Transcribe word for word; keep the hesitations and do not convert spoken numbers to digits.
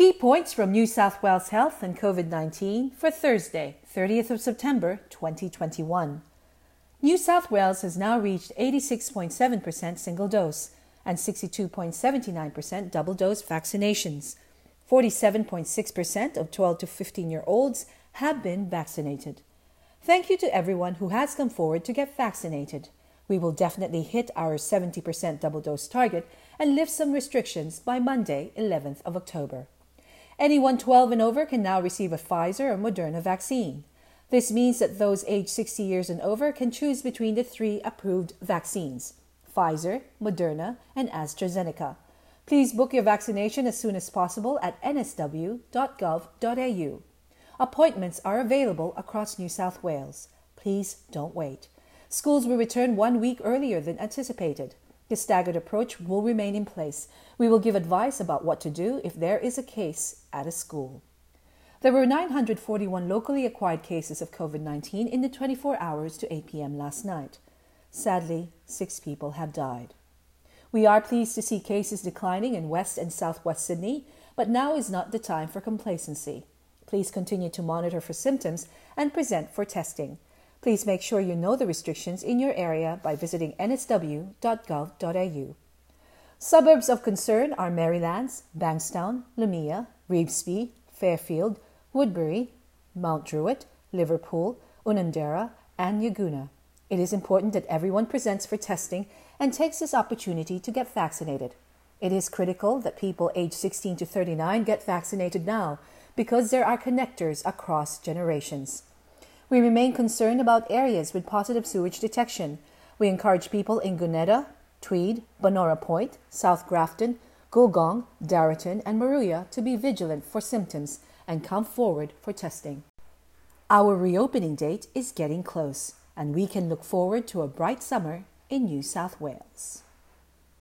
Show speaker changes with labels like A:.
A: Key points from New South Wales Health and COVID nineteen for Thursday, thirtieth of September twenty twenty-one. New South Wales has now reached eighty-six point seven percent single dose and sixty-two point seven nine percent double dose vaccinations. forty-seven point six percent of twelve to fifteen-year-olds have been vaccinated. Thank you to everyone who has come forward to get vaccinated. We will definitely hit our seventy percent double dose target and lift some restrictions by Monday, eleventh of October. Anyone twelve and over can now receive a Pfizer or Moderna vaccine. This means that those aged sixty years and over can choose between the three approved vaccines: Pfizer, Moderna, and AstraZeneca. Please book your vaccination as soon as possible at n s w dot gov dot a u. Appointments are available across New South Wales. Please don't wait. Schools will return one week earlier than anticipated. The staggered approach will remain in place. We will give advice about what to do if there is a case at a school. There were nine hundred forty-one locally acquired cases of COVID nineteen in the twenty-four hours to eight p.m. last night. Sadly, six people have died. We are pleased to see cases declining in West and Southwest Sydney, but now is not the time for complacency. Please continue to monitor for symptoms and present for testing. Please make sure you know the restrictions in your area by visiting n s w dot gov dot a u. Suburbs of concern are Merrylands, Bankstown, Lumia, Revesby, Fairfield, Woodbury, Mount Druitt, Liverpool, Unanderra, and Yaguna. It is important that everyone presents for testing and takes this opportunity to get vaccinated. It is critical that people aged sixteen to thirty-nine get vaccinated now because there are connectors across generations. We remain concerned about areas with positive sewage detection. We encourage people in Gunnedah, Tweed, Banora Point, South Grafton, Gulgong, Darraton, and Maruya to be vigilant for symptoms and come forward for testing. Our reopening date is getting close, and we can look forward to a bright summer in New South Wales.